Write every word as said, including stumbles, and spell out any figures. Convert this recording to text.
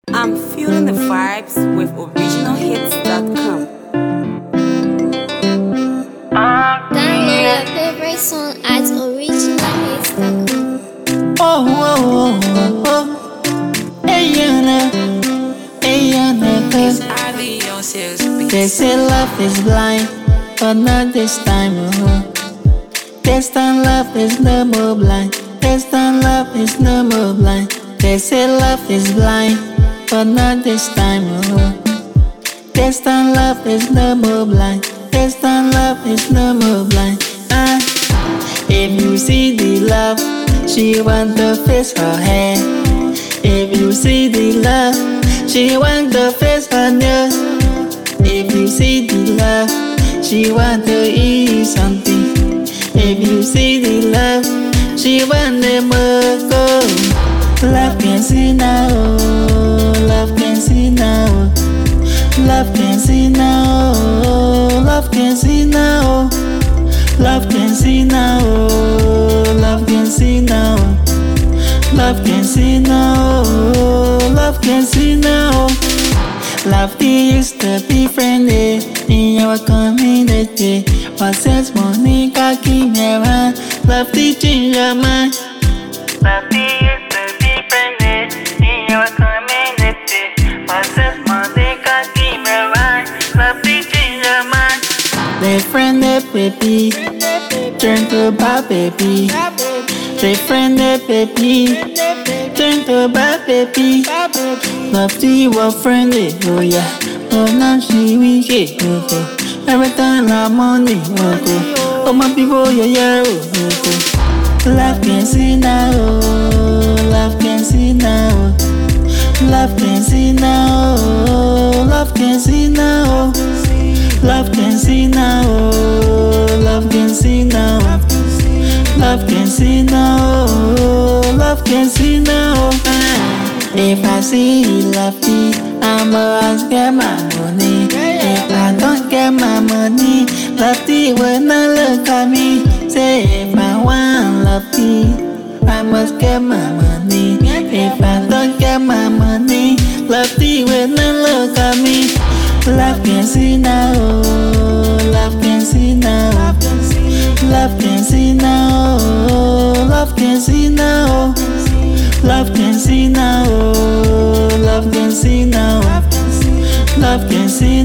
I'm feeling the vibes with original hits dot com. Download your favorite song at original hits dot com. Oh, oh, oh, oh. Hey, Yana. Hey, Yana. It's Ali on sales beats. They say love is blind, but not this time. Oh. This time love is no more blind. This time love is no more blind. They say love is blind, but not this time. Oh. This time love is no more blind. This time love is no more blind. Ah, if you see the love, she want to fix her hair. If you see the love, she want to fix her nails. If you see the love, she want to eat something. If you see the love, she want to more go. Love can see now, love can see now. Love can see now, love can see now. Love can see now, love can see now. Love can see now, love can see now. Love used to be friendly in your community, but since money got keep me around, love teaching your mind. Love used to be friendly in your community, but since money got keep me around, love teaching your mind. They friendly baby, turn to bad baby. They friendly baby, turn to bad baby. Love to you are friendly, oh yeah. Oh now she wicked, oh oh. Every time I money, oh oh. Oh my people, yeah yeah, oh oh. Love can see now, love can see now. Love can see now, love can see now. Love can see now, love can see now. Love can see now, love can see now. If I see Lefty, I'ma ask get my money. If I don't get my money, Lefty will not look at me. Say if I want Lefty, I must get my money. If I don't get my money, Lefty will not look at me. Love can see now, love can see now. Love can see now, love can see now. Love can see now, love can see now. Love can see